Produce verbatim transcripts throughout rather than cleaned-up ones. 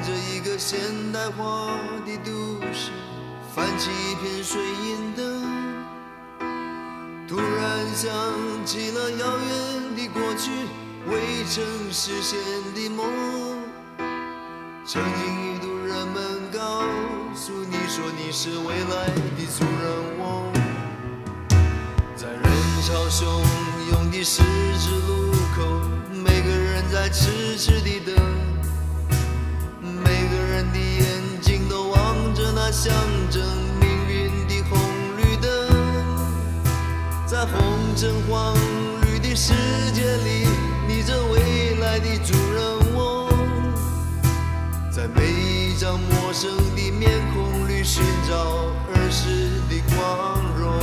着一个现代化的都市，泛起一片水银灯，突然想起了遥远的过去，未曾实现的梦。曾经一度人们告诉你说你是未来的主人翁，在人潮汹涌的十字路口，每个人在痴痴地等，每个人的眼睛都望着那象征命运的红绿灯。在红橙黄绿的世界里，你这未来的主人翁，在每一张陌生的面孔里寻找儿时的光荣。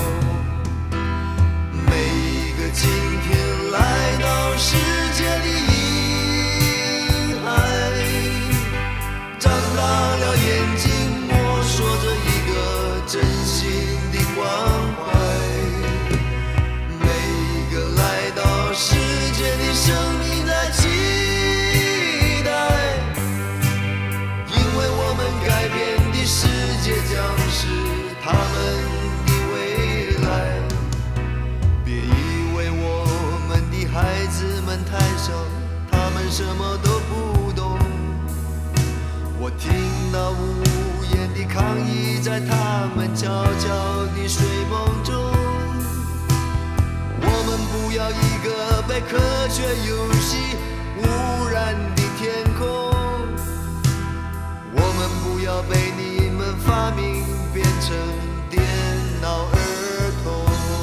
每一个今天来到世界的婴孩，长大了眼睛摸索着一个真心的关怀。每一个来到世界的生命在期待，因为我们改变的世界将是他们的未来。别以为我们的孩子们太小，他们什么都不懂。我听到无言的抗议在他们悄悄的睡梦中。我们不要一个被科学游戏污染的天空，我们不要被你们发明变成电脑儿童。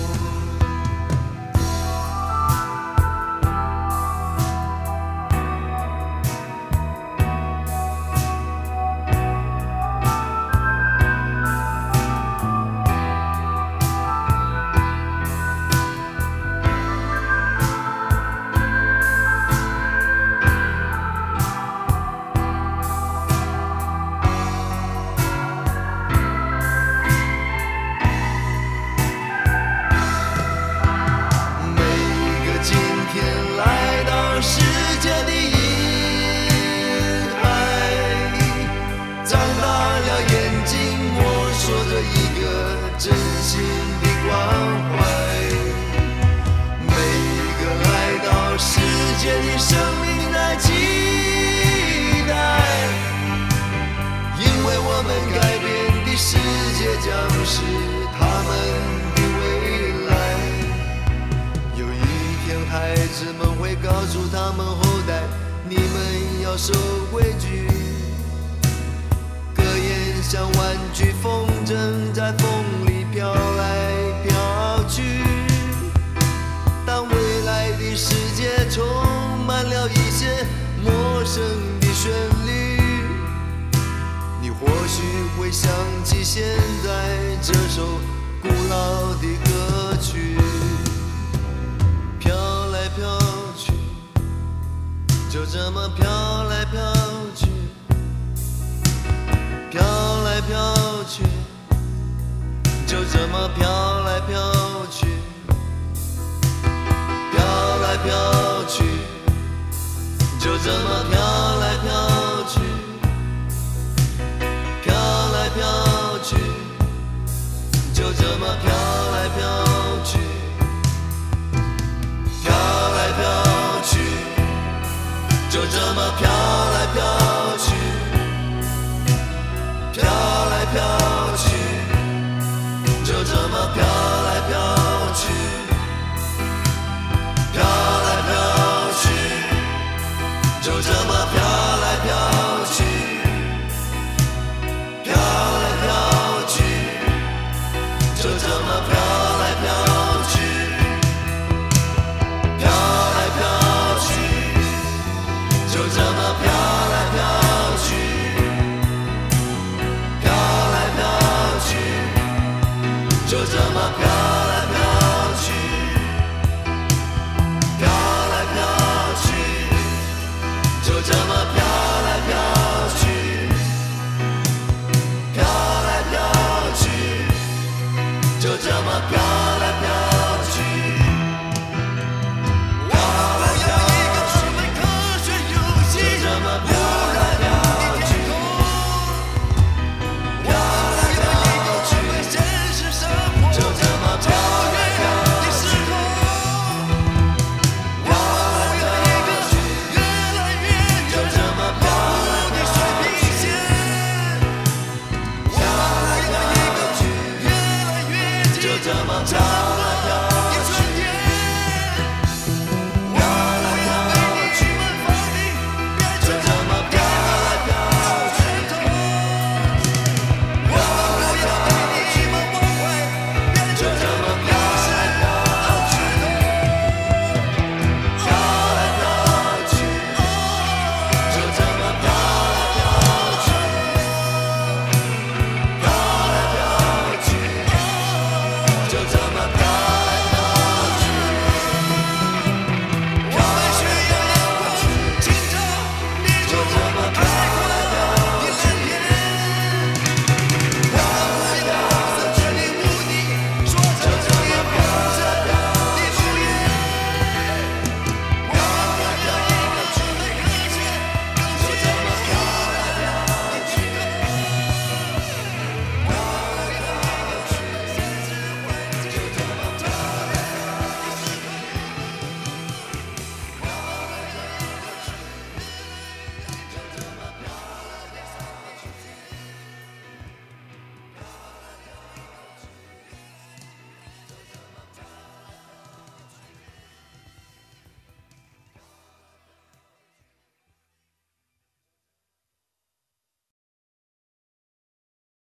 真心的关怀，每一个来到世界的生命在期待，因为我们改变的世界将是他们的未来。有一天孩子们会告诉他们后代，你们要守规矩，格言像玩具风筝在风里飘来飘去。当未来的世界充满了一些陌生的旋律，你或许会想起现在这首古老的歌曲。飘来飘去，就这么飘来飘去，飘来飘去，就这么飘来飘去，飘来飘去，就这么飘来飘去，飘来飘去，就这么飘来飘去，飘来飘去，就这么飘来飘去，飘来飘去，就这么飘来